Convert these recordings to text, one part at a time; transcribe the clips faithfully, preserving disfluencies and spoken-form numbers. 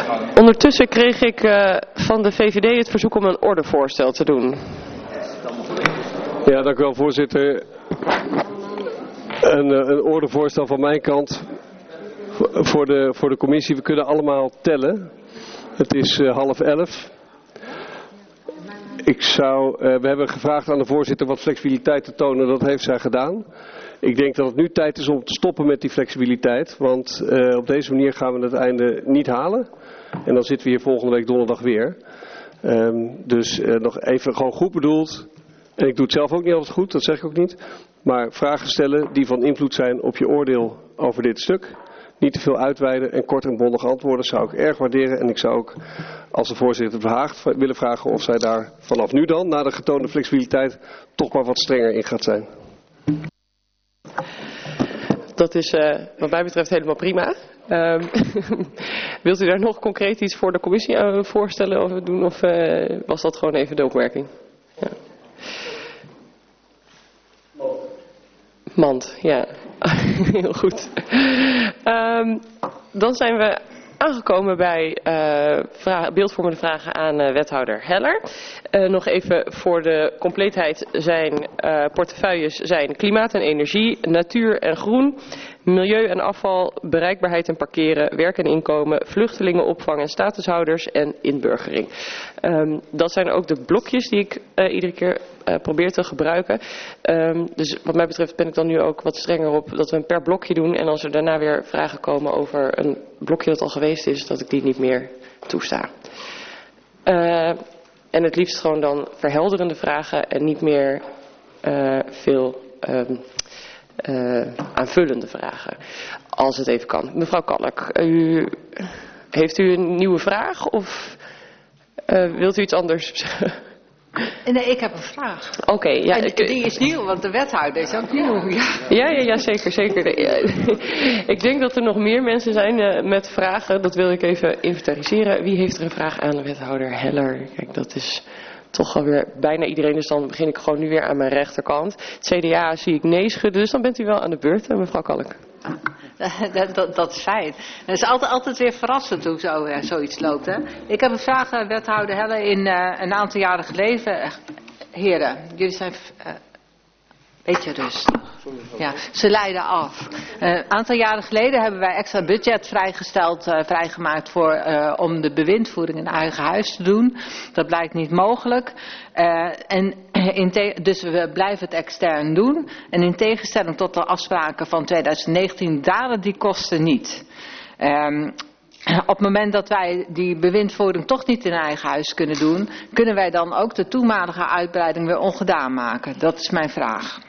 Ondertussen kreeg ik uh, van de V V D het verzoek om een ordevoorstel te doen. Ja, dank u wel, voorzitter. Een, een ordevoorstel van mijn kant voor de, voor de commissie. We kunnen allemaal tellen. Het is uh, half elf. Ik zou, uh, we hebben gevraagd aan de voorzitter wat flexibiliteit te tonen. Dat heeft zij gedaan. Ik denk dat het nu tijd is om te stoppen met die flexibiliteit. Want uh, op deze manier gaan we het einde niet halen. En dan zitten we hier volgende week donderdag weer. Um, dus uh, nog even gewoon goed bedoeld. En ik doe het zelf ook niet altijd goed, dat zeg ik ook niet. Maar vragen stellen die van invloed zijn op je oordeel over dit stuk. Niet te veel uitweiden en kort en bondig antwoorden zou ik erg waarderen. En ik zou ook als de voorzitter Verhaagd willen vragen of zij daar vanaf nu dan, na de getoonde flexibiliteit, toch maar wat strenger in gaat zijn. Dat is uh, wat mij betreft helemaal prima. Um, wilt u daar nog concreet iets voor de commissie uh, voorstellen of doen? Of uh, was dat gewoon even de opmerking? Ja. Mand, ja. Heel goed. Um, dan zijn we aangekomen bij uh, vraag, beeldvormende vragen aan uh, wethouder Heller. Uh, nog even voor de compleetheid zijn uh, portefeuilles zijn klimaat en energie, natuur en groen, milieu en afval, bereikbaarheid en parkeren, werk en inkomen, vluchtelingenopvang en statushouders en inburgering. Um, dat zijn ook de blokjes die ik uh, iedere keer uh, probeer te gebruiken. Um, dus wat mij betreft ben ik dan nu ook wat strenger op dat we een per blokje doen. En als er daarna weer vragen komen over een blokje dat al geweest is, dat ik die niet meer toesta. Uh, en het liefst gewoon dan verhelderende vragen en niet meer uh, veel um, uh, aanvullende vragen. Als het even kan. Mevrouw Kalk, u, heeft u een nieuwe vraag of uh, wilt u iets anders zeggen? Nee, ik heb een vraag. Oké, okay, ja. En die is nieuw, want de wethouder is ook nieuw. Ja, ja, ja, ja zeker, zeker. Ik denk dat er nog meer mensen zijn uh, met vragen. Dat wil ik even inventariseren. Wie heeft er een vraag aan de wethouder Heller? Kijk, dat is toch alweer bijna iedereen. Dus dan begin ik gewoon nu weer aan mijn rechterkant. Het C D A zie ik nee schudden, dus dan bent u wel aan de beurt, mevrouw Kalk. Dat, dat, dat is fijn. Het is altijd, altijd weer verrassend hoe zo, uh, zoiets loopt. Hè? Ik heb een vraag, uh, wethouder Heller, in uh, een aantal jaren geleden. Uh, heren, jullie zijn een uh, beetje rustig. Ja, ze leiden af. Een uh, aantal jaren geleden hebben wij extra budget vrijgesteld, uh, vrijgemaakt voor, uh, om de bewindvoering in eigen huis te doen. Dat blijkt niet mogelijk. Uh, en in te- dus we blijven het extern doen. En in tegenstelling tot de afspraken van twintig negentien dalen die kosten niet. Um, op het moment dat wij die bewindvoering toch niet in eigen huis kunnen doen, kunnen wij dan ook de toenmalige uitbreiding weer ongedaan maken? Dat is mijn vraag.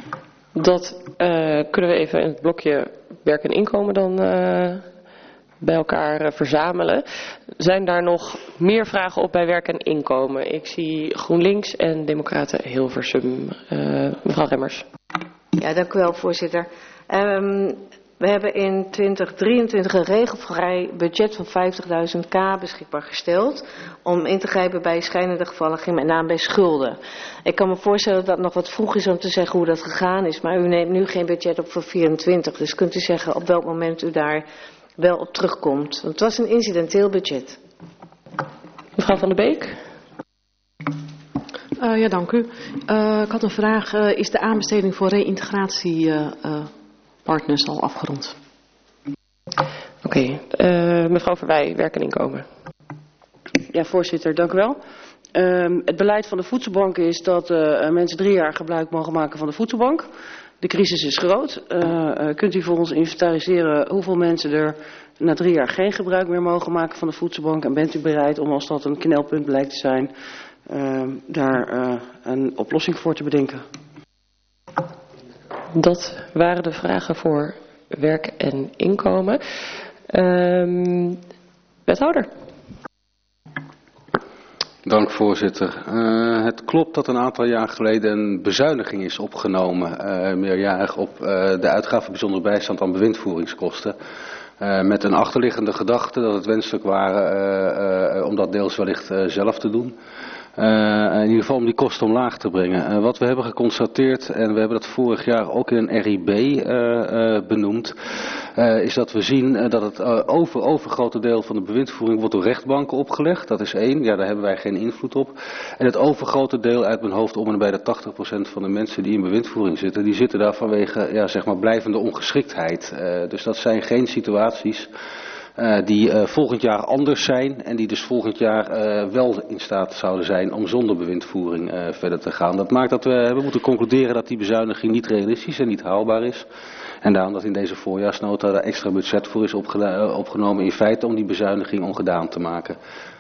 Dat uh, kunnen we even in het blokje werk en inkomen dan uh, bij elkaar uh, verzamelen. Zijn daar nog meer vragen op bij werk en inkomen? Ik zie GroenLinks en Democraten Hilversum. Uh, mevrouw Remmers. Ja, dank u wel, voorzitter. Um, we hebben in twintig drieëntwintig een regelvrij budget van vijftigduizend k beschikbaar gesteld om in te grijpen bij schijnende gevallen, ging met name bij schulden. Ik kan me voorstellen dat dat nog wat vroeg is om te zeggen hoe dat gegaan is, maar u neemt nu geen budget op voor vierentwintig, dus kunt u zeggen op welk moment u daar wel op terugkomt. Want het was een incidenteel budget. Mevrouw Van der Beek. Uh, ja, dank u. Uh, ik had een vraag. Uh, is de aanbesteding voor reïntegratiepartners uh, uh, al afgerond? Oké. Okay. Uh, mevrouw Verwij, werk en inkomen. Ja, voorzitter, dank u wel. Um, het beleid van de voedselbank is dat uh, mensen drie jaar gebruik mogen maken van de voedselbank. De crisis is groot. Uh, uh, kunt u voor ons inventariseren hoeveel mensen er na drie jaar geen gebruik meer mogen maken van de voedselbank? En bent u bereid om, als dat een knelpunt blijkt te zijn, uh, daar uh, een oplossing voor te bedenken? Dat waren de vragen voor werk en inkomen. Um, wethouder. Dank, voorzitter. Uh, het klopt dat een aantal jaar geleden een bezuiniging is opgenomen, uh, meerjarig op uh, de uitgaven bijzondere bijstand aan bewindvoeringskosten. Uh, met een achterliggende gedachte dat het wenselijk waren uh, uh, om dat deels wellicht uh, zelf te doen. Uh, in ieder geval om die kosten omlaag te brengen. Uh, wat we hebben geconstateerd, en we hebben dat vorig jaar ook in een R I B uh, uh, benoemd, uh, is dat we zien uh, dat het uh, over, overgrote deel van de bewindvoering wordt door rechtbanken opgelegd. Dat is één, ja, daar hebben wij geen invloed op. En het overgrote deel uit mijn hoofd, om en bij de tachtig procent van de mensen die in bewindvoering zitten, die zitten daar vanwege ja, zeg maar blijvende ongeschiktheid. Uh, dus dat zijn geen situaties Uh, die uh, volgend jaar anders zijn en die dus volgend jaar uh, wel in staat zouden zijn om zonder bewindvoering uh, verder te gaan. Dat maakt dat we hebben moeten concluderen dat die bezuiniging niet realistisch en niet haalbaar is. En daarom dat in deze voorjaarsnota er extra budget voor is opge- opgenomen in feite om die bezuiniging ongedaan te maken.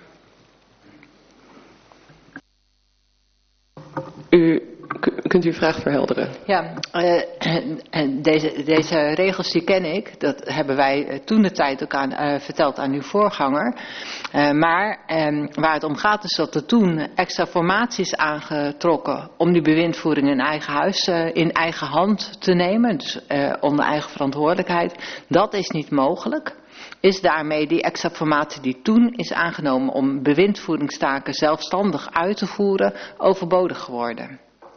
U, kunt u uw vraag verhelderen? Ja, uh, deze, deze regels die ken ik. Dat hebben wij toen de tijd ook aan, uh, verteld aan uw voorganger. Uh, maar um, waar het om gaat is dat er toen extra formatie is aangetrokken om die bewindvoering in eigen huis, uh, in eigen hand te nemen. Dus uh, onder eigen verantwoordelijkheid. Dat is niet mogelijk. Is daarmee die extra formatie die toen is aangenomen om bewindvoeringstaken zelfstandig uit te voeren overbodig geworden?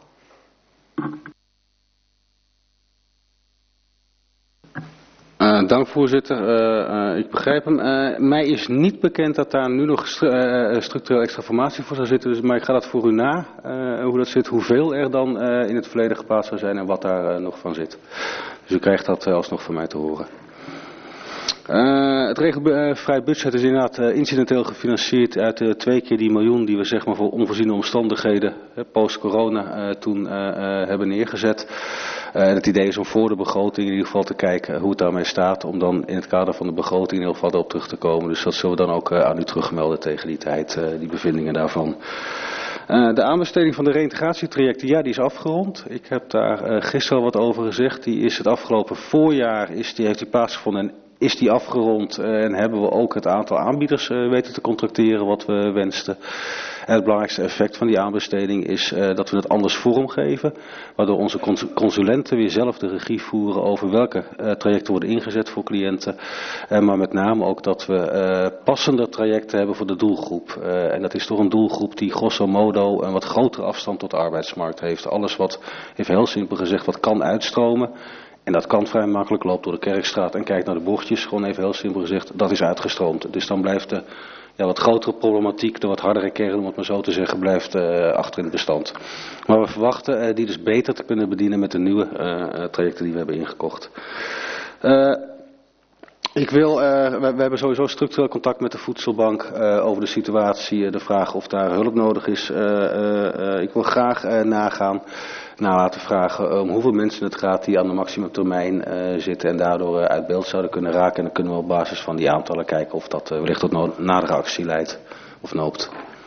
Uh, dank voorzitter, uh, uh, ik begrijp hem. Uh, mij is niet bekend dat daar nu nog stru uh, structureel extra formatie voor zou zitten, dus, maar ik ga dat voor u na, uh, hoe dat zit, hoeveel er dan uh, in het verleden geplaatst zou zijn en wat daar uh, nog van zit. Dus u krijgt dat uh, alsnog van mij te horen. Uh, het regelvrij budget is inderdaad uh, incidenteel gefinancierd uit uh, twee keer die miljoen die we zeg maar voor onvoorziene omstandigheden uh, post-corona uh, toen uh, uh, hebben neergezet. Uh, het idee is om voor de begroting in ieder geval te kijken hoe het daarmee staat, om dan in het kader van de begroting in ieder geval erop terug te komen. Dus dat zullen we dan ook uh, aan u terugmelden tegen die tijd, uh, die bevindingen daarvan. Uh, de aanbesteding van de reïntegratietrajecten, ja, die is afgerond. Ik heb daar uh, gisteren al wat over gezegd. Die is het afgelopen voorjaar, is die, heeft die plaatsgevonden en is die afgerond uh, en hebben we ook het aantal aanbieders uh, weten te contracteren wat we wensten. En het belangrijkste effect van die aanbesteding is uh, dat we het anders vormgeven, waardoor onze cons consulenten weer zelf de regie voeren over welke uh, trajecten worden ingezet voor cliënten. Uh, maar met name ook dat we uh, passende trajecten hebben voor de doelgroep. Uh, en dat is toch een doelgroep die grosso modo een wat grotere afstand tot de arbeidsmarkt heeft. Alles wat, even heel simpel gezegd, wat kan uitstromen. En dat kan vrij makkelijk, loopt door de Kerkstraat en kijkt naar de bordjes, gewoon even heel simpel gezegd, dat is uitgestroomd. Dus dan blijft de ja, wat grotere problematiek, de wat hardere kern, om het maar zo te zeggen, blijft uh, achter in het bestand. Maar we verwachten uh, die dus beter te kunnen bedienen met de nieuwe uh, trajecten die we hebben ingekocht. Uh, Ik wil, uh, we, we hebben sowieso structureel contact met de voedselbank uh, over de situatie, uh, de vraag of daar hulp nodig is. Uh, uh, uh, ik wil graag uh, nagaan, na laten vragen om hoeveel mensen het gaat die aan de maximumtermijn uh, zitten en daardoor uh, uit beeld zouden kunnen raken. En dan kunnen we op basis van die aantallen kijken of dat uh, wellicht tot no nadere actie leidt of noopt.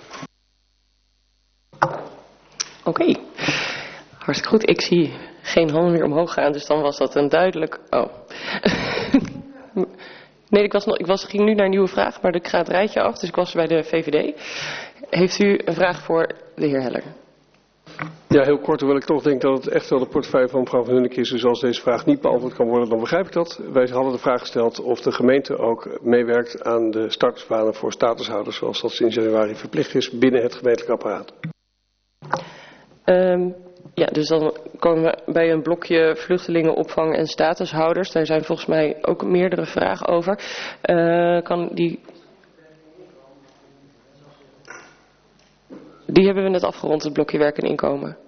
Oké, okay. Hartstikke goed. Ik zie geen handen meer omhoog gaan, dus dan was dat een duidelijk... Oh. Nee, ik, was nog, ik was, ging nu naar een nieuwe vraag, maar ik ga het rijtje af, dus ik was bij de V V D. Heeft u een vraag voor de heer Heller? Ja, heel kort, hoewel ik toch denk dat het echt wel de portefeuille van mevrouw Van Hunneke is. Dus als deze vraag niet beantwoord kan worden, dan begrijp ik dat. Wij hadden de vraag gesteld of de gemeente ook meewerkt aan de startersbanen voor statushouders, zoals dat sinds januari verplicht is binnen het gemeentelijk apparaat. Um, ja, dus dan komen we bij een blokje vluchtelingenopvang en statushouders. Daar zijn volgens mij ook meerdere vragen over. Uh, kan die... Die hebben we net afgerond, het blokje werk en inkomen.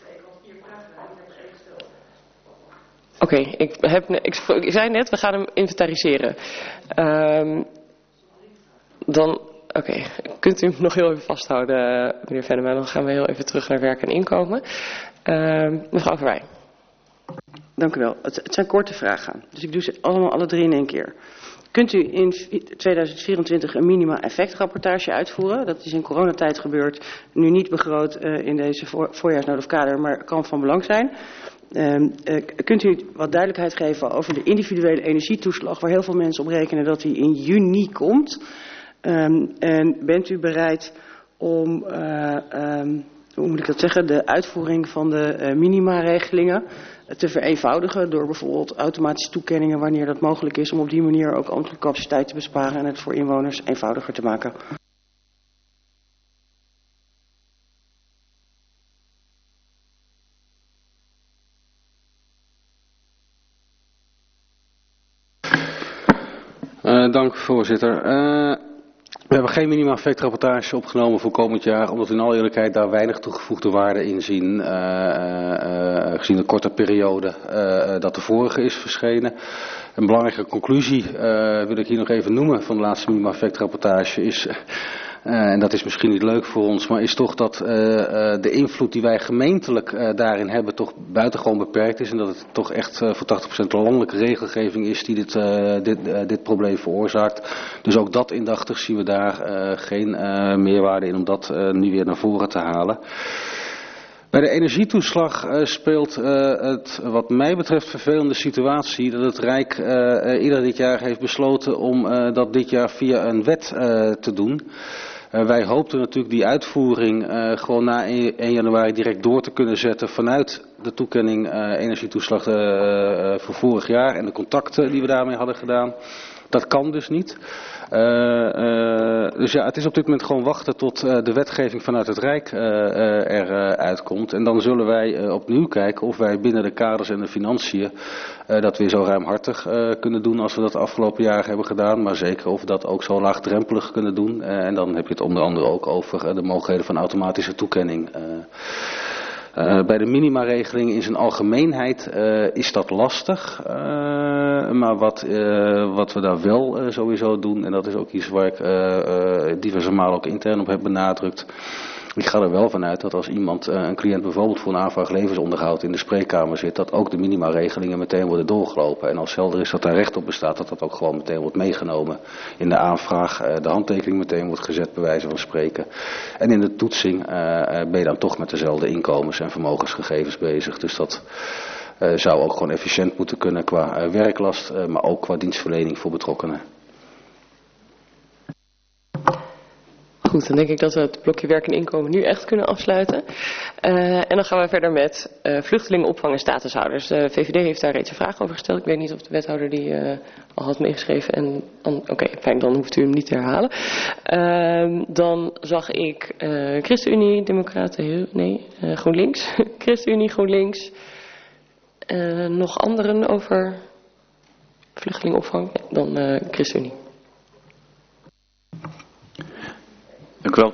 Oké, okay, ik, heb, ik, ik zei net, we gaan hem inventariseren. Um, dan, oké, okay. Kunt u hem nog heel even vasthouden, meneer Venema. Dan gaan we heel even terug naar werk en inkomen. Uh, mevrouw Verwij. Dank u wel. Het, het zijn korte vragen, dus ik doe ze allemaal alle drie in één keer. Kunt u in tweeduizend vierentwintig een minima-effectrapportage uitvoeren? Dat is in coronatijd gebeurd, nu niet begroot uh, in deze voor, voorjaarsnood of kader, maar kan van belang zijn. Uh, uh, kunt u wat duidelijkheid geven over de individuele energietoeslag, waar heel veel mensen op rekenen dat die in juni komt? Um, en bent u bereid om, uh, um, hoe moet ik dat zeggen, de uitvoering van de uh, minima-regelingen te vereenvoudigen door bijvoorbeeld automatische toekenningen wanneer dat mogelijk is, om op die manier ook ambtelijke capaciteit te besparen en het voor inwoners eenvoudiger te maken? dank voorzitter. Uh, we hebben geen minima-effectrapportage opgenomen voor komend jaar, omdat we in alle eerlijkheid daar weinig toegevoegde waarde in zien, uh, uh, gezien de korte periode uh, dat de vorige is verschenen. Een belangrijke conclusie uh, wil ik hier nog even noemen van de laatste minima-effectrapportage is... Uh, en dat is misschien niet leuk voor ons, maar is toch dat uh, uh, de invloed die wij gemeentelijk uh, daarin hebben toch buitengewoon beperkt is. En dat het toch echt uh, voor tachtig procent landelijke regelgeving is die dit, uh, dit, uh, dit probleem veroorzaakt. Dus ook dat indachtig zien we daar uh, geen uh, meerwaarde in om dat uh, nu weer naar voren te halen. Bij de energietoeslag uh, speelt uh, het wat mij betreft vervelende situatie dat het Rijk uh, uh, ieder dit jaar heeft besloten om uh, dat dit jaar via een wet uh, te doen. Uh, wij hoopten natuurlijk die uitvoering uh, gewoon na één januari direct door te kunnen zetten vanuit de toekenning uh, energietoeslag uh, uh, voor vorig jaar en de contacten die we daarmee hadden gedaan. Dat kan dus niet. Uh, uh, dus ja, het is op dit moment gewoon wachten tot uh, de wetgeving vanuit het Rijk uh, uh, eruit uh, komt. En dan zullen wij uh, opnieuw kijken of wij binnen de kaders en de financiën uh, dat weer zo ruimhartig uh, kunnen doen als we dat de afgelopen jaren hebben gedaan. Maar zeker of we dat ook zo laagdrempelig kunnen doen. Uh, en dan heb je het onder andere ook over uh, de mogelijkheden van automatische toekenning. Uh, Uh, bij de minimaregeling in zijn algemeenheid uh, is dat lastig, uh, maar wat, uh, wat we daar wel uh, sowieso doen, en dat is ook iets waar ik uh, uh, diverse malen ook intern op heb benadrukt. Ik ga er wel vanuit dat als iemand, uh, een cliënt bijvoorbeeld voor een aanvraag levensonderhoud in de spreekkamer zit, dat ook de minimaregelingen meteen worden doorgelopen. En als helder is dat daar recht op bestaat, dat dat ook gewoon meteen wordt meegenomen in de aanvraag. Uh, de handtekening meteen wordt gezet bij wijze van spreken. En in de toetsing uh, ben je dan toch met dezelfde inkomens- en vermogensgegevens bezig. Dus dat uh, zou ook gewoon efficiënt moeten kunnen qua uh, werklast, uh, maar ook qua dienstverlening voor betrokkenen. Goed, dan denk ik dat we het blokje werk en inkomen nu echt kunnen afsluiten. Uh, en dan gaan we verder met uh, vluchtelingenopvang en statushouders. De V V D heeft daar reeds een vraag over gesteld. Ik weet niet of de wethouder die uh, al had meegeschreven. En Oké, okay, fijn, dan hoeft u hem niet te herhalen. Uh, dan zag ik uh, ChristenUnie, Democraten, nee, uh, GroenLinks. ChristenUnie, GroenLinks. Uh, nog anderen over vluchtelingenopvang? Ja, dan uh, ChristenUnie. Dank u wel.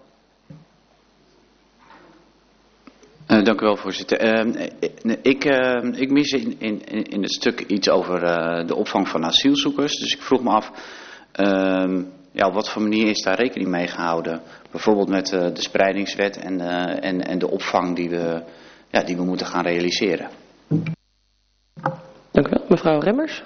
Uh, dank u wel, voorzitter. Uh, ik, uh, ik mis in, in, in het stuk iets over uh, de opvang van asielzoekers. Dus ik vroeg me af, uh, ja, op wat voor manier is daar rekening mee gehouden? Bijvoorbeeld met uh, de spreidingswet en, uh, en, en de opvang die we, ja, die we moeten gaan realiseren. Dank u wel. Mevrouw Remmers.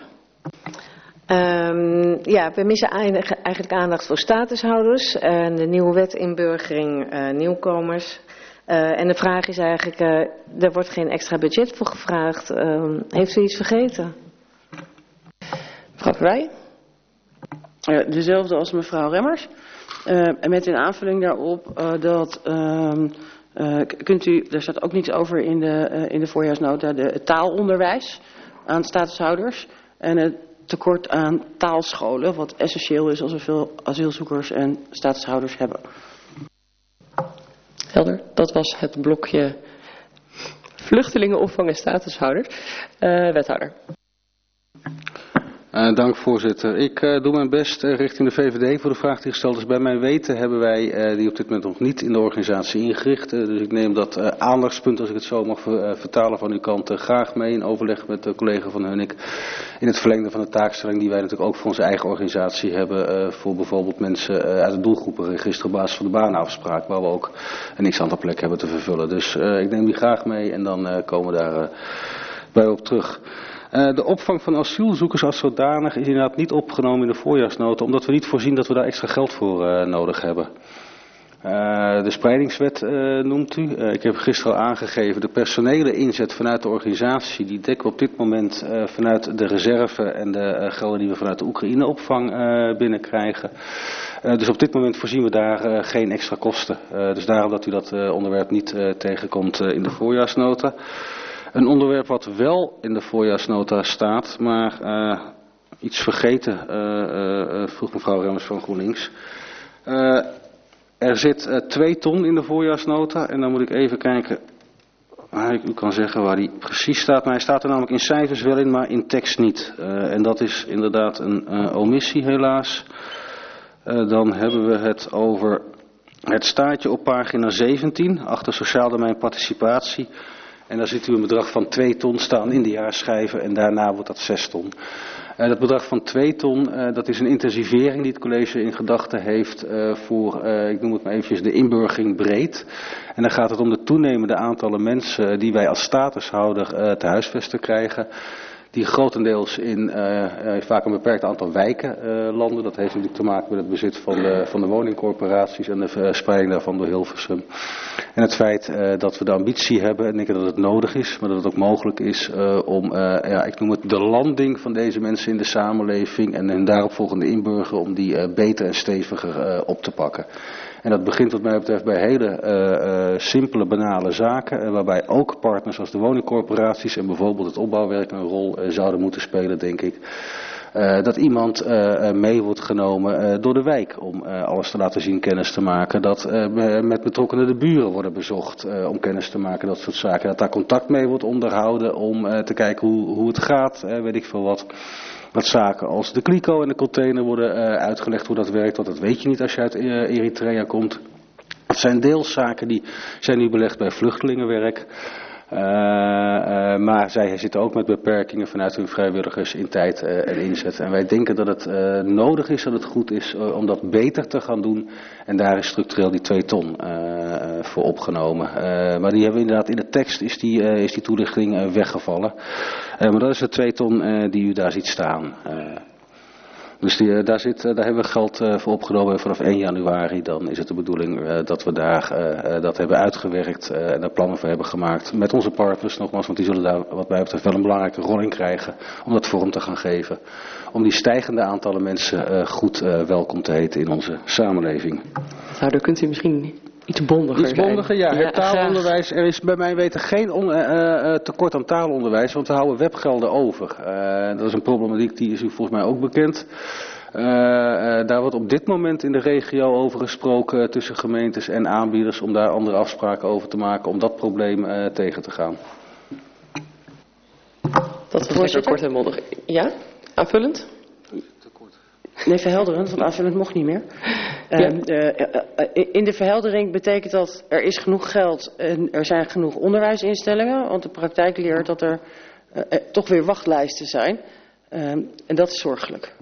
Um, ja, we missen eigenlijk aandacht voor statushouders en de nieuwe wet inburgering uh, nieuwkomers. Uh, en de vraag is eigenlijk, uh, er wordt geen extra budget voor gevraagd. Uh, heeft u iets vergeten? Mevrouw Verwij. Uh, dezelfde als mevrouw Remmers. Uh, en met een aanvulling daarop uh, dat, uh, uh, kunt u, er staat ook niets over in de, uh, in de voorjaarsnota, de, het taalonderwijs aan statushouders. En het tekort aan taalscholen, wat essentieel is als we veel asielzoekers en statushouders hebben. Helder, dat was het blokje vluchtelingenopvang en statushouders. Uh, wethouder. Uh, dank voorzitter. Ik uh, doe mijn best uh, richting de V V D voor de vraag die gesteld is. Bij mijn weten hebben wij uh, die op dit moment nog niet in de organisatie ingericht. Uh, dus ik neem dat uh, aandachtspunt, als ik het zo mag ver, uh, vertalen van uw kant, uh, graag mee in overleg met de collega van Hunnik. In het verlengde van de taakstelling die wij natuurlijk ook voor onze eigen organisatie hebben. Uh, voor bijvoorbeeld mensen uh, uit het doelgroepenregister op basis van de banenafspraak. Waar we ook een x-aantal plekken hebben te vervullen. Dus uh, ik neem die graag mee en dan uh, komen we daar uh, bij op terug. Uh, de opvang van asielzoekers als zodanig is inderdaad niet opgenomen in de voorjaarsnota, omdat we niet voorzien dat we daar extra geld voor uh, nodig hebben. Uh, de spreidingswet uh, noemt u. Uh, ik heb gisteren al aangegeven, de personele inzet vanuit de organisatie, die dekken we op dit moment uh, vanuit de reserve en de uh, gelden die we vanuit de Oekraïne-opvang uh, binnenkrijgen. Uh, dus op dit moment voorzien we daar uh, geen extra kosten. Uh, dus daarom dat u dat uh, onderwerp niet uh, tegenkomt uh, in de voorjaarsnota. Een onderwerp wat wel in de voorjaarsnota staat, maar uh, iets vergeten, uh, uh, vroeg mevrouw Remmers van GroenLinks. Uh, er zit uh, twee ton in de voorjaarsnota en dan moet ik even kijken Maar ik u kan zeggen waar die precies staat, maar hij staat er namelijk in cijfers wel in, maar in tekst niet. Uh, en dat is inderdaad een uh, omissie helaas. Uh, dan hebben we het over het staartje op pagina zeventien, achter sociaal domein participatie. En daar ziet u een bedrag van twee ton staan in de jaarschijven en daarna wordt dat zes ton. Uh, dat bedrag van twee ton, uh, dat is een intensivering die het college in gedachten heeft uh, voor, uh, ik noem het maar eventjes, de inburgering breed. En dan gaat het om de toenemende aantallen mensen die wij als statushouder uh, te huisvesten krijgen. Die grotendeels in uh, uh, vaak een beperkt aantal wijken uh, landen. Dat heeft natuurlijk te maken met het bezit van de, van de woningcorporaties en de verspreiding daarvan door Hilversum. En het feit uh, dat we de ambitie hebben, en ik denk dat het nodig is, maar dat het ook mogelijk is uh, om, uh, ja, ik noem het de landing van deze mensen in de samenleving en hun daaropvolgende inburger, om die uh, beter en steviger uh, op te pakken. En dat begint wat mij betreft bij hele uh, uh, simpele, banale zaken, uh, waarbij ook partners als de woningcorporaties en bijvoorbeeld het opbouwwerk een rol uh, zouden moeten spelen, denk ik. Uh, dat iemand uh, mee wordt genomen uh, door de wijk om uh, alles te laten zien, kennis te maken. Dat uh, met betrokkenen de buren worden bezocht uh, om kennis te maken, dat soort zaken. Dat daar contact mee wordt onderhouden om uh, te kijken hoe, hoe het gaat, uh, weet ik veel wat. Dat zaken als de kliko en de container worden uh, uitgelegd hoe dat werkt, want dat weet je niet als je uit uh, Eritrea komt. Het zijn deels zaken die zijn nu belegd bij vluchtelingenwerk. Uh, uh, maar zij zitten ook met beperkingen vanuit hun vrijwilligers in tijd uh, en inzet. En wij denken dat het uh, nodig is, dat het goed is uh, om dat beter te gaan doen. En daar is structureel die twee ton uh, uh, voor opgenomen. Uh, maar die hebben we inderdaad in de tekst is die, uh, is die toelichting uh, weggevallen. Uh, maar dat is de twee ton uh, die u daar ziet staan. Uh, Dus die, daar, zit, daar hebben we geld uh, voor opgenomen vanaf één januari. Dan is het de bedoeling uh, dat we daar uh, dat hebben uitgewerkt uh, en daar plannen voor hebben gemaakt. Met onze partners nogmaals, want die zullen daar wat mij betreft wel een belangrijke rol in krijgen. Om dat vorm te gaan geven. Om die stijgende aantallen mensen uh, goed uh, welkom te heten in onze samenleving. Daardoor kunt u misschien iets bondiger Iets bondiger, ja. ja Het taalonderwijs. Er is bij mij weten geen on, uh, uh, tekort aan taalonderwijs, want we houden webgelden over. Uh, dat is een problematiek die is u volgens mij ook bekend. Uh, uh, daar wordt op dit moment in de regio over gesproken uh, tussen gemeentes en aanbieders om daar andere afspraken over te maken om dat probleem uh, tegen te gaan. Dat was lekker kort en mondig. Ja? Aanvullend? Nee, verhelderend, want aanvullend mocht niet meer. Ja. Uh, uh, in de verheldering betekent dat er is genoeg geld en er zijn genoeg onderwijsinstellingen. Want de praktijk leert dat er uh, uh, toch weer wachtlijsten zijn. Uh, en dat is zorgelijk.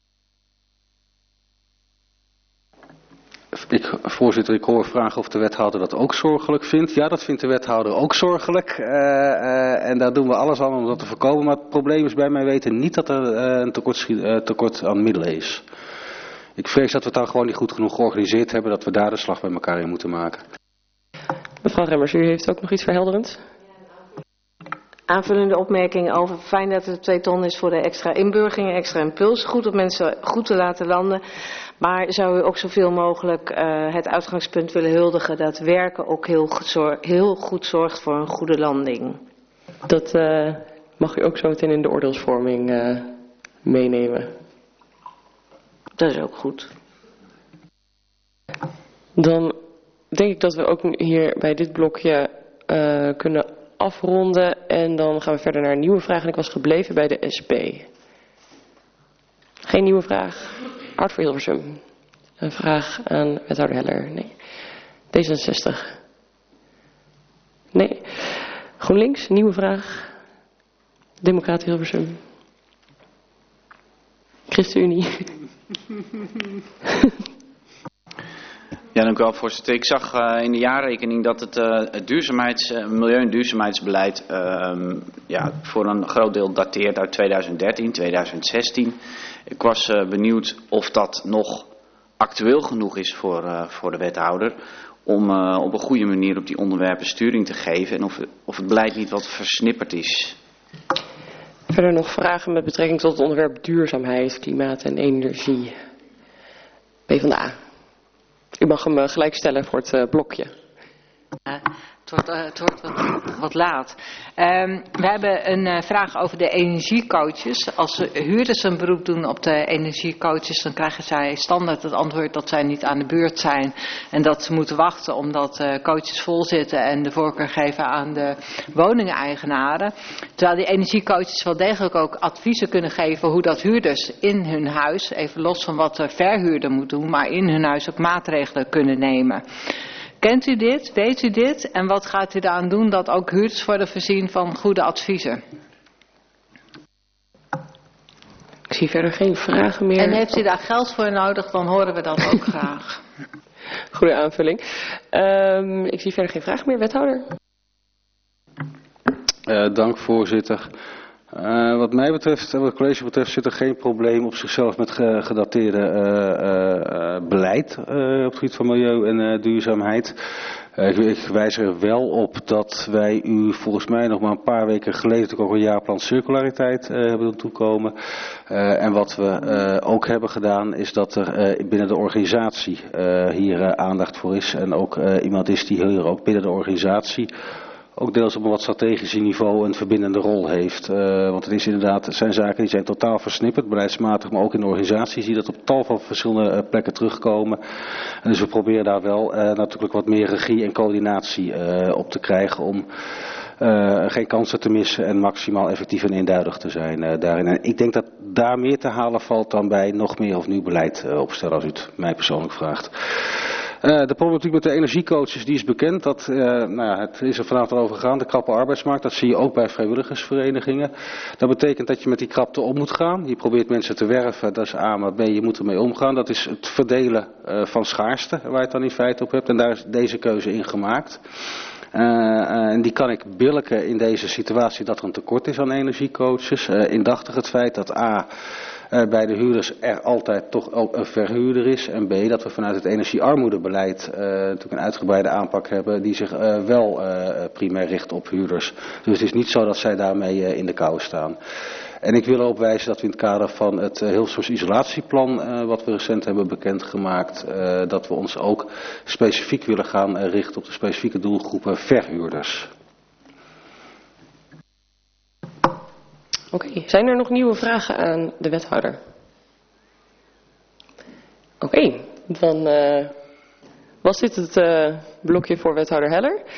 Ik, voorzitter, ik hoor vragen of de wethouder dat ook zorgelijk vindt. Ja, dat vindt de wethouder ook zorgelijk. Uh, uh, en daar doen we alles aan om dat te voorkomen. Maar het probleem is bij mij weten niet dat er uh, een tekort, uh, tekort aan middelen is. Ik vrees dat we het dan gewoon niet goed genoeg georganiseerd hebben. Dat we daar de slag bij elkaar in moeten maken. Mevrouw Remmers, u heeft ook nog iets verhelderends? Aanvullende opmerking over fijn dat het twee ton is voor de extra inburgering, extra impuls. Goed om mensen goed te laten landen. Maar zou u ook zoveel mogelijk uh, het uitgangspunt willen huldigen dat werken ook heel goed, zorg, heel goed zorgt voor een goede landing? Dat uh, mag u ook zo meteen in de oordeelsvorming uh, meenemen. Dat is ook goed. Dan denk ik dat we ook hier bij dit blokje uh, kunnen afronden. En dan gaan we verder naar een nieuwe vraag. En ik was gebleven bij de S P. Geen nieuwe vraag. Hart voor Hilversum. Een vraag aan wethouder Heller. Nee. D zesenzestig. Nee. GroenLinks, nieuwe vraag. Democraten Hilversum. ChristenUnie. Ja, dank u wel, voorzitter. Ik zag uh, in de jaarrekening dat het, uh, het duurzaamheids, uh, milieu- en duurzaamheidsbeleid uh, ja, voor een groot deel dateert uit tweeduizend dertien, tweeduizend zestien. Ik was uh, benieuwd of dat nog actueel genoeg is voor, uh, voor de wethouder om uh, op een goede manier op die onderwerpen sturing te geven en of, of het beleid niet wat versnipperd is. Verder nog vragen met betrekking tot het onderwerp duurzaamheid, klimaat en energie. PvdA. U mag hem gelijk stellen voor het uh, blokje. Uh, Het wordt, uh, het wordt wat, wat laat. Um, we hebben een uh, vraag over de energiecoaches. Als huurders een beroep doen op de energiecoaches, dan krijgen zij standaard het antwoord dat zij niet aan de beurt zijn. En dat ze moeten wachten omdat uh, coaches vol zitten en de voorkeur geven aan de woningeigenaren. Terwijl die energiecoaches wel degelijk ook adviezen kunnen geven hoe dat huurders in hun huis, even los van wat de verhuurder moet doen, maar in hun huis ook maatregelen kunnen nemen. Kent u dit? Weet u dit? En wat gaat u eraan doen dat ook huurders worden voorzien van goede adviezen? Ik zie verder geen vragen meer. En heeft u daar geld voor nodig, dan horen we dat ook graag. Goede aanvulling. Um, ik zie verder geen vragen meer. Wethouder? Uh, dank, voorzitter. Uh, wat mij betreft en wat het college betreft zit er geen probleem op zichzelf met ge gedateerde uh, uh, beleid uh, op het gebied van milieu en uh, duurzaamheid. Uh, ik, ik wijs er wel op dat wij u volgens mij nog maar een paar weken geleden ook een jaarplan circulariteit uh, hebben doen toekomen. Uh, en wat we uh, ook hebben gedaan is dat er uh, binnen de organisatie uh, hier uh, aandacht voor is. En ook uh, iemand is die hier ook binnen de organisatie ook deels op een wat strategisch niveau een verbindende rol heeft. Uh, want het is inderdaad, het zijn zaken die zijn totaal versnipperd, beleidsmatig, maar ook in de organisatie zie je dat op tal van verschillende uh, plekken terugkomen. En dus we proberen daar wel uh, natuurlijk wat meer regie en coördinatie uh, op te krijgen om uh, geen kansen te missen en maximaal effectief en eenduidig te zijn uh, daarin. En ik denk dat daar meer te halen valt dan bij nog meer of nieuw beleid uh, opstellen, als u het mij persoonlijk vraagt. Uh, de problematiek met de energiecoaches die is bekend. Dat, uh, nou ja, het is er vanavond al over gegaan. De krappe arbeidsmarkt, dat zie je ook bij vrijwilligersverenigingen. Dat betekent dat je met die krapte om moet gaan. Je probeert mensen te werven, dat is A, maar B, je moet ermee omgaan. Dat is het verdelen uh, van schaarste, waar je het dan in feite op hebt. En daar is deze keuze in gemaakt. Uh, uh, en die kan ik billijken in deze situatie dat er een tekort is aan energiecoaches. Uh, indachtig het feit dat A, Uh, bij de huurders er altijd toch ook een verhuurder is. En B, dat we vanuit het energiearmoedebeleid uh, natuurlijk een uitgebreide aanpak hebben die zich uh, wel uh, primair richt op huurders. Dus het is niet zo dat zij daarmee uh, in de kou staan. En ik wil erop wijzen dat we in het kader van het uh, Hilversums isolatieplan, uh, wat we recent hebben bekendgemaakt, uh, dat we ons ook specifiek willen gaan uh, richten op de specifieke doelgroepen verhuurders. Oké, okay. Zijn er nog nieuwe vragen aan de wethouder? Oké, okay. Dan uh, was dit het uh, blokje voor wethouder Heller.